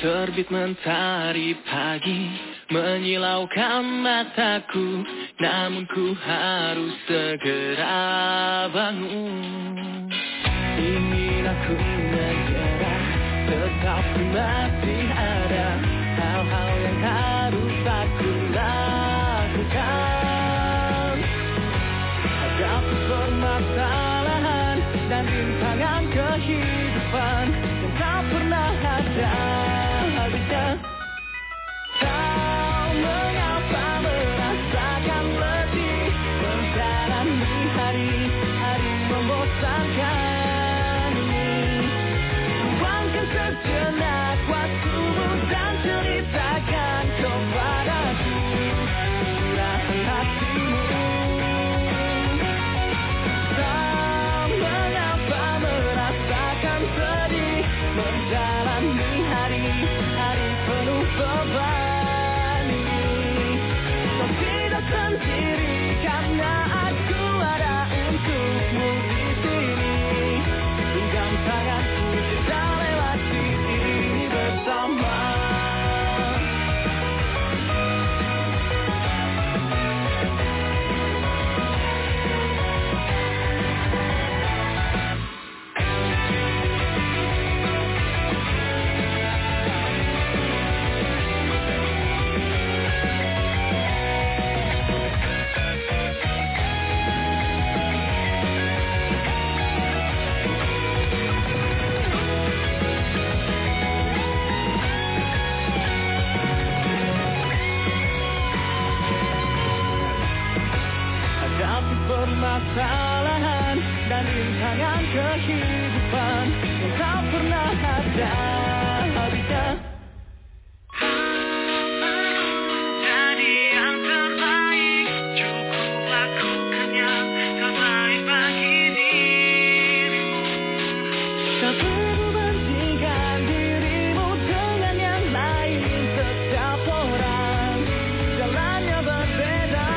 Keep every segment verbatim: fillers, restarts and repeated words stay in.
Terbit mentari pagi menyilaukan mataku, namun ku harus segera bangun. Ingin aku menyerah, tetapi masih ada hal-hal yang harus aku lakukan. Hadapi permasalahan dan rintangan kehidupan yang tak pernah ada habisnya. Kau mengapa merasakan letih menjalani hari-hari membosankan ini? Luangkan sejenak waktumu dan ceritakan kepadaku curahan hatimu. Kau mengapa merasakan sedih menjalani hari-hari penuh beban ini? Kau tidak sendiri karena aku ada untukmu di sini. Genggam tanganku, kita lewati ini bersama. Hadapi permasalahan dan rintangan kehidupan yang tak pernah ada habisnya. Jadi yang terbaik, cukup lakukannya terbaik bagi dirimu. Tak perlu bandingkan dirimu dengan yang lain. Setiap orang jalannya berbeda.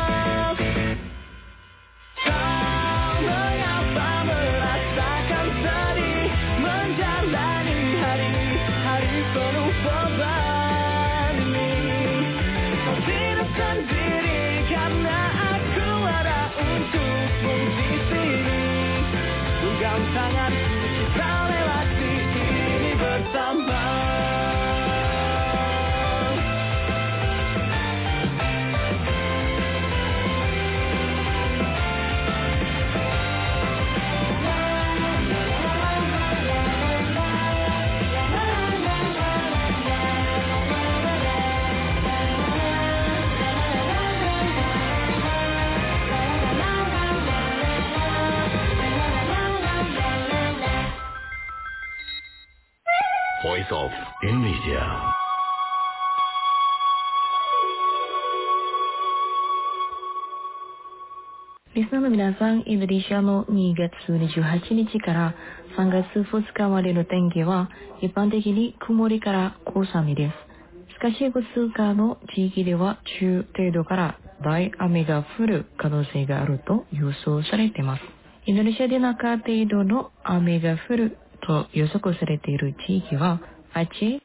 Kau mengapa merasakan sedih menjalani hari-hari penuh beban ini? Kau tidak sendiri karena aku ada untukmu di sini. Genggam tanganku, kita lewati ini bersama. Voice of Indonesia. Listener の皆さん、インドネシアのにがつにじゅうはちにちからさんがつふつかまでの天気は一般的に曇りから小雨です。しかし、いくつかの地域では中程度から大雨が降る可能性があると予想されています。インドネシアで中程度の雨が降ると予測されている地域は、アチェ、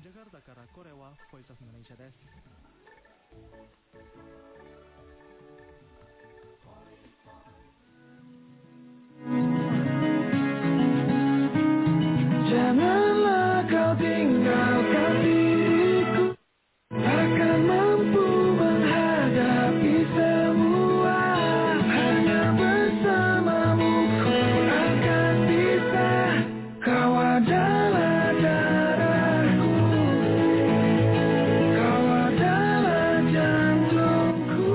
Jakarta Kara Korewa Voice of Indonesia desu. Janganlah kau tinggalkan diriku, takkan mampu menghadapi semua. Hanya bersamamu ku akan bisa. Kau adalah darahku, kau adalah jantungku,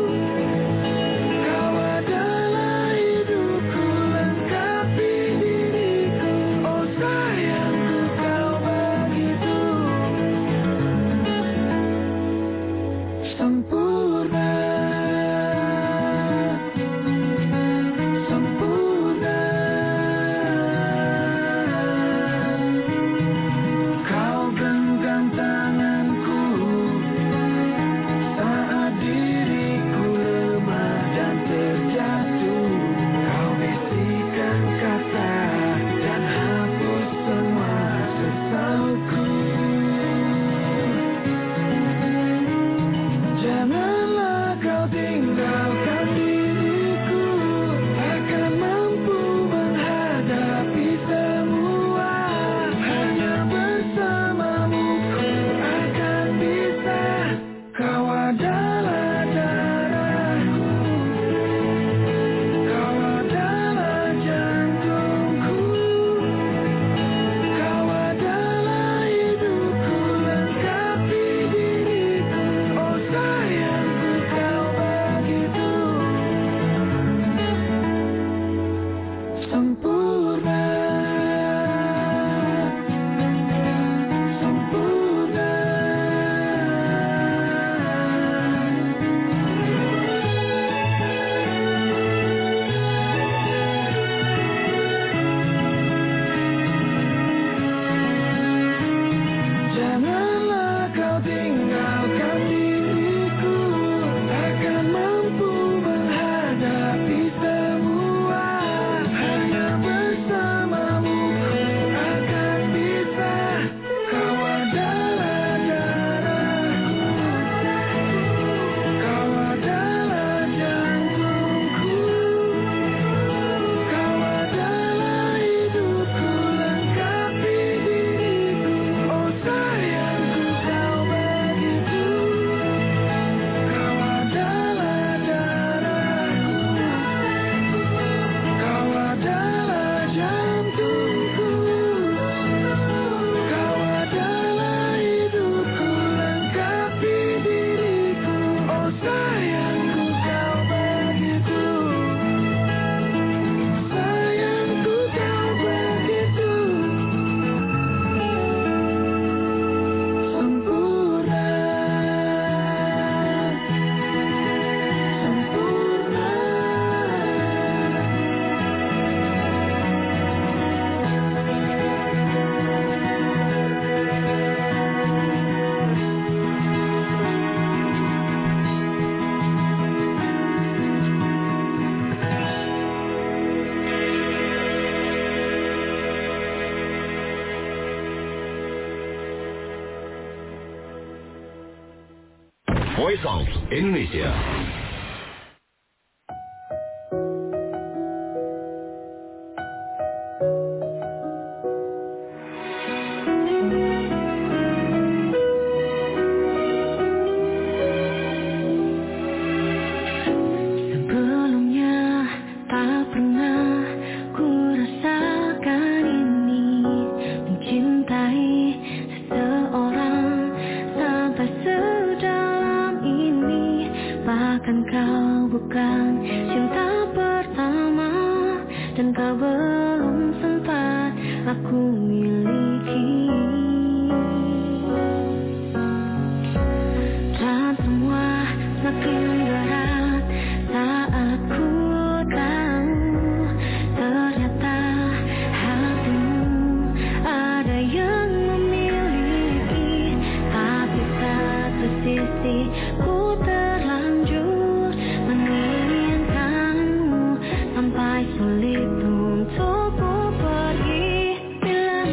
kau adalah hidupku, lengkapi diriku. Oh sayangku, kau begitu sempurna, sempurna. Kau genggam tanganku saat diriku lemah dan terjatuh. Kau bisikan kata dan hapus semua sesalku. Janganlah kau tinggalkan diriku, takkan mampu menghadapi semua. Hanya bersamamu ku akan bisa. Kau adalah darahku, kau adalah jantungku, kau adalah hidupku, lengkapi diriku. Oh sayangku, kau begitu sempurna, sempurna. Janganlah kau tinggalkan diriku, takkan mampu menghadapi semua. Hanya bersamamu ku akan bisa. Kau adalah darahku, kau adalah jantungku, kau adalah hidupku, lengkapi diriku. Oh sayangku, kau begitu. Kau adalah darahku, kau adalah jantungku, kau adalah hidupku, lengkapi diriku. Oh sayangku, kau begitu. Sayangku, kau begitu sempurna, sempurna. Voice of Indonesia. Sebelumnya tak pernah ku rasakan ini, mencintai seseorang sampai sedalam ini. Bahkan kau bukan cinta pertama, dan kau belum sempat aku miliki. Dan semua semakin berat saat ku tahu ternyata hatimu ada yang memiliki. Tapi satu sisi ku terlanjur menginginkanmu sampai sulit untukku pergi. Bila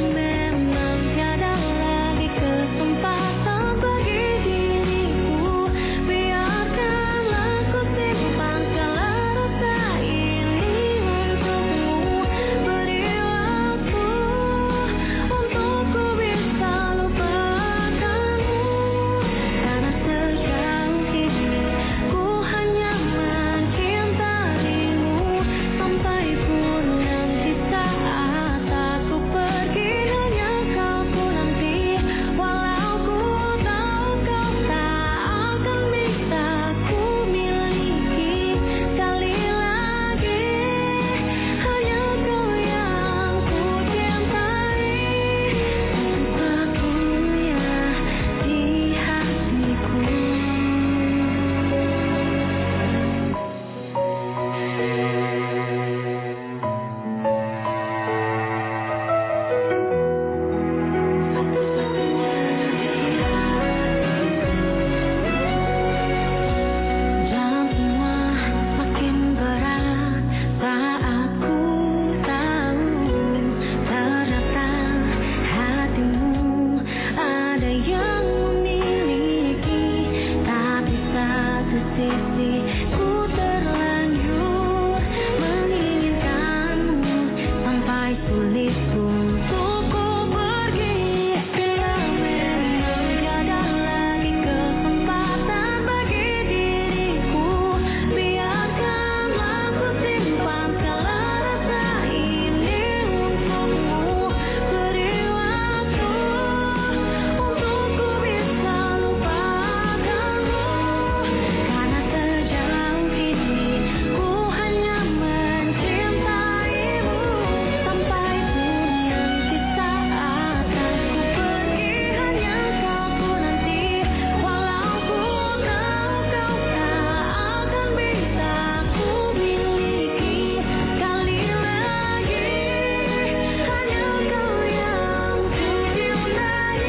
sulit untukku pergi, bila menjaga lagi kesempatan bagi diriku. Biarkanlah ku simpan segala rasa ini untukmu. Beri waktu untukku bisa lupakanmu, karena sejauh ini ku hanya mencintaimu. Sampai dunia sisa akan ku pergi, hanya kau ku nanti. Walau ku tahu kau tak akan bisa ku miliki sekali lagi, hanya kau yang ku cintai,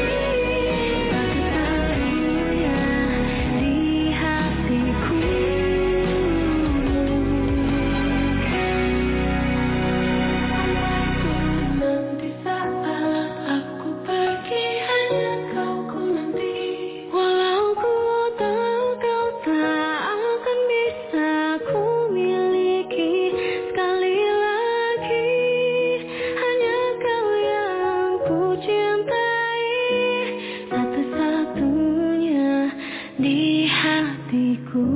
satu-satunya di hatiku. Nanti saat aku pergi, hanya kau ku nanti. Walau ku tahu kau tak akan bisa ku miliki sekali lagi, hanya kau yang ku cintai, satu-satunya di hatiku.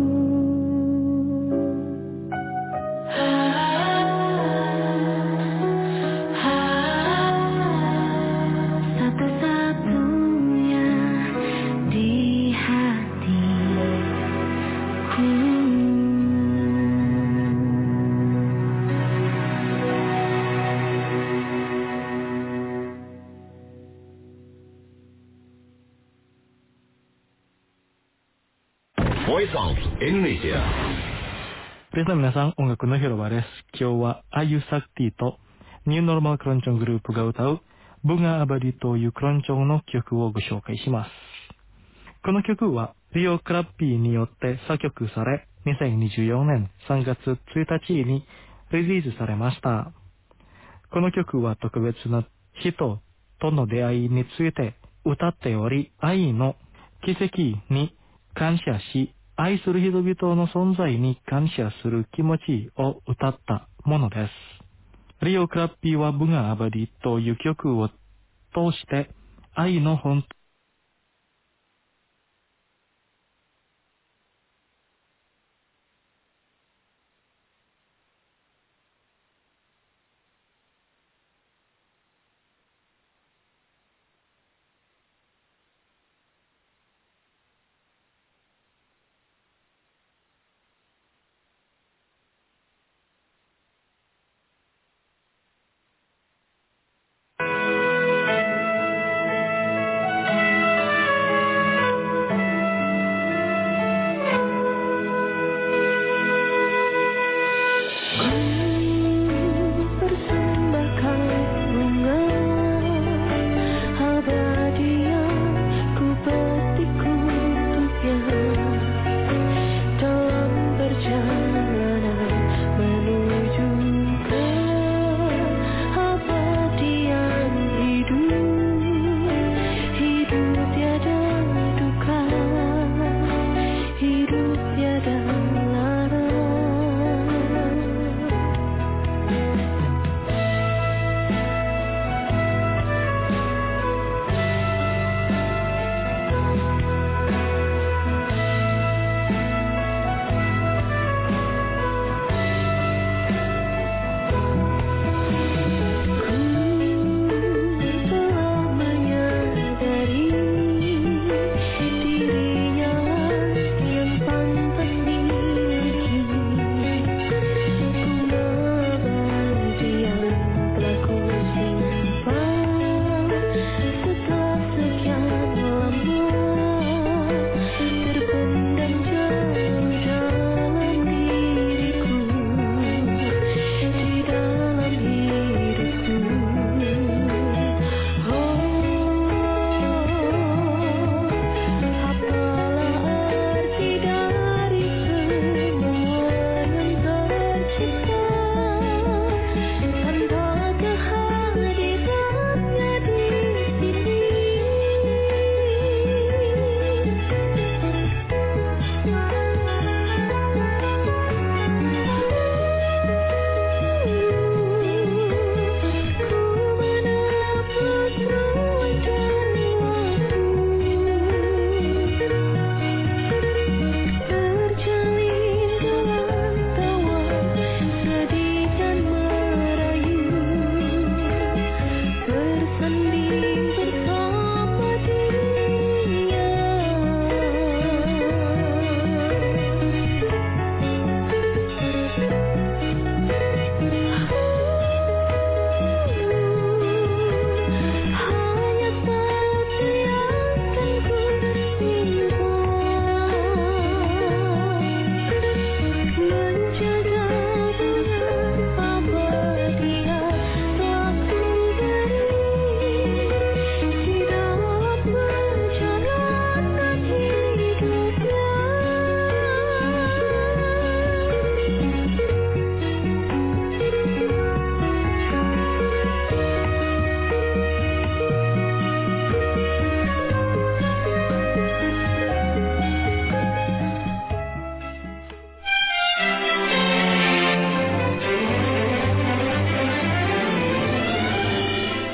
Satu-satunya di hatiku. Voice of Indonesia. プリスの皆さん、音楽の広場です。今日はあゆさくティとニューノーマルクロンチョングループが歌うブガアバディというクロンチョンの曲をご紹介します。この曲はリオ・クラッピーによって作曲され、にせんにじゅうよねんさんがつついたちにリリースされました。この曲は特別な人との出会いについて歌っており、愛の奇跡に感謝し、愛する人々の存在に感謝する気持ちを歌ったものです。リオ・クラッピーはブガアバディという曲を通して愛の本当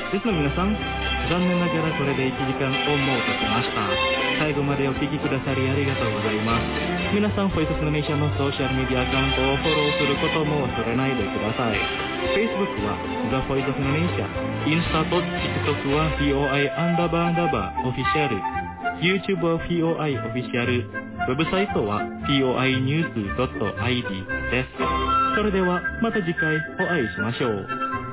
リスの皆さん、残念ながらこれでいちじかんをもう経ちました。最後までお聞きくださりありがとうございます。皆さん、ボイスオブインドネシアのソーシャルメディアアカウントをフォローすることも忘れないでください。Facebook は The Voice of Indonesia、インスタと TikTok は ブイオーアイ アンダーバーアンダーバーオフィシャル、YouTube は ブイオーアイ オフィシャル、ウェブサイトは ブイオーアイ ニュース ドット アイディー です。それではまた次回お会いしましょう。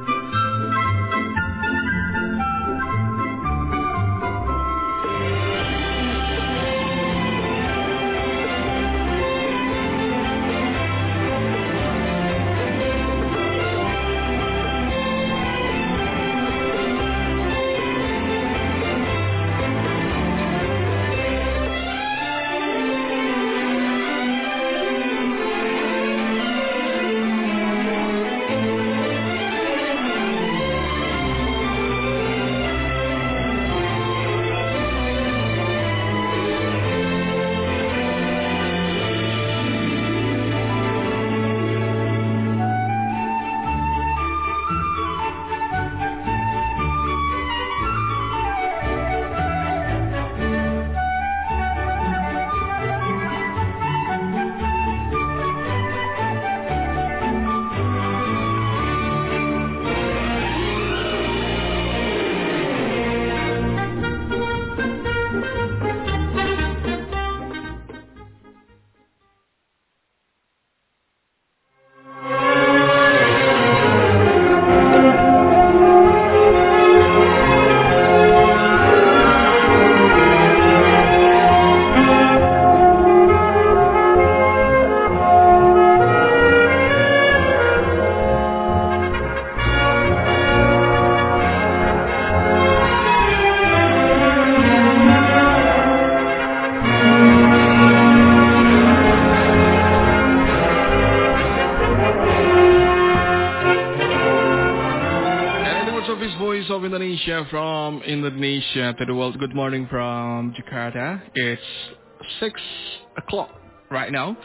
From Indonesia to the world. Good morning from Jakarta. It's six o'clock right now,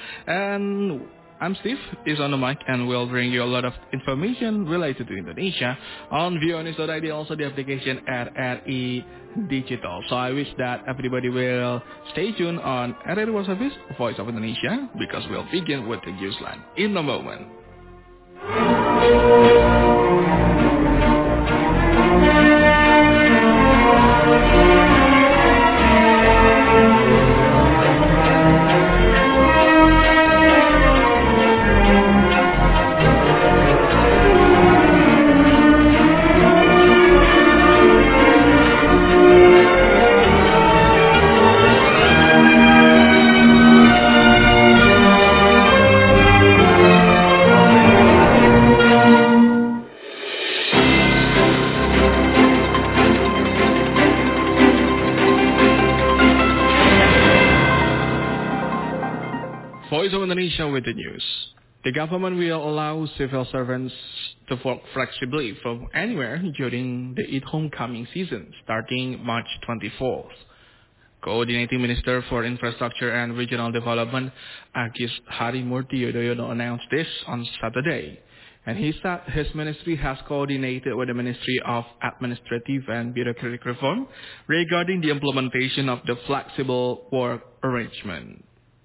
and I'm Steve, is on the mic, and we'll bring you a lot of information related to Indonesia on v o news dot i d, also the application at R E Digital. So I wish that everybody will stay tuned on R E World Service, Voice of Indonesia, because we'll begin with the newsline in a moment. Voice of Indonesia with the news. The government will allow civil servants to work flexibly from anywhere during the Eid homecoming season, starting March twenty-fourth. Coordinating Minister for Infrastructure and Regional Development, Agus Harimurti Yudhoyono, announced this on Saturday. And he said his ministry has coordinated with the Ministry of Administrative and Bureaucratic Reform regarding the implementation of the flexible work arrangement.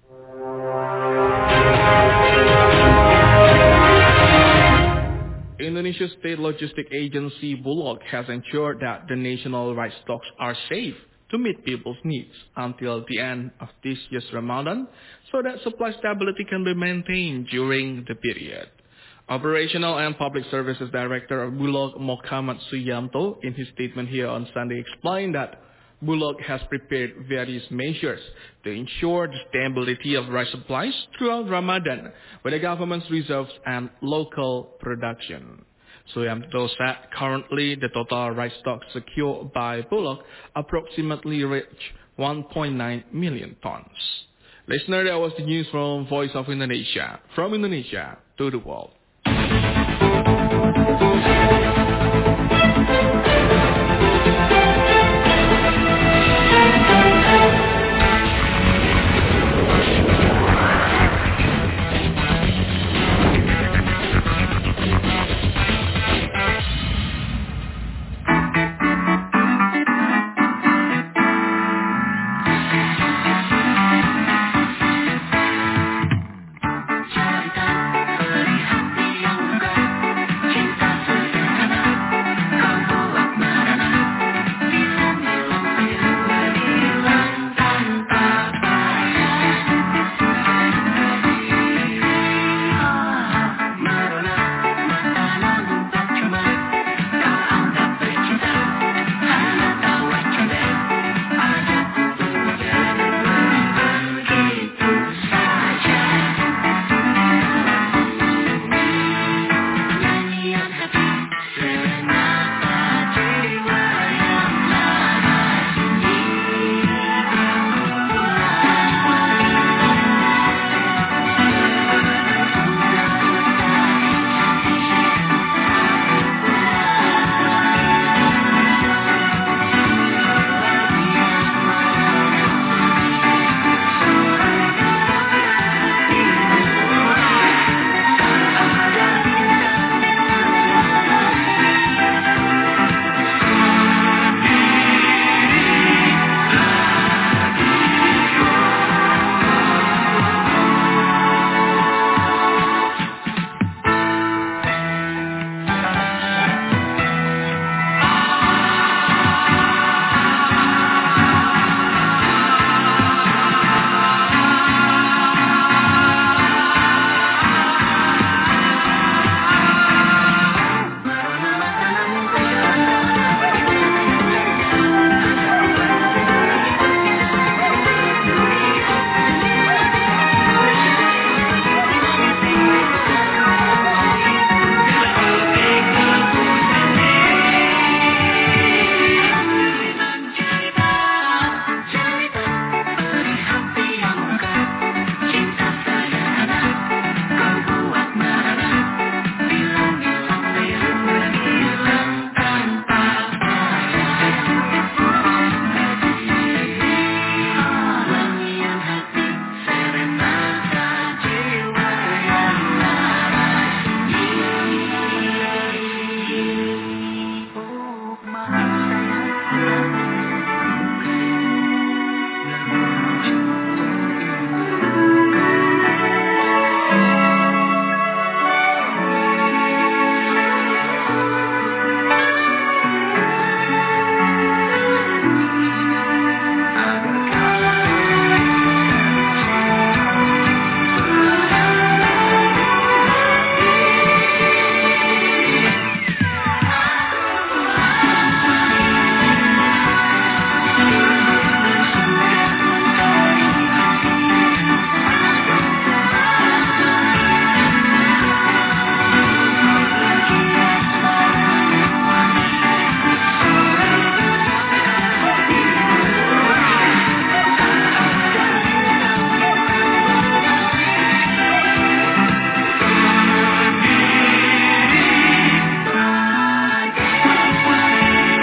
Indonesia's state logistic agency Bulog has ensured that the national rice stocks are safe to meet people's needs until the end of this year's Ramadan, so that supply stability can be maintained during the period. Operational and Public Services Director of Bulog, Mohamad Suyanto, in his statement here on Sunday, explained that Bulog has prepared various measures to ensure the stability of rice supplies throughout Ramadan with the government's reserves and local production. Suyanto said currently the total rice stock secured by Bulog approximately reach one point nine million tons. Listener, that was the news from Voice of Indonesia, from Indonesia to the world.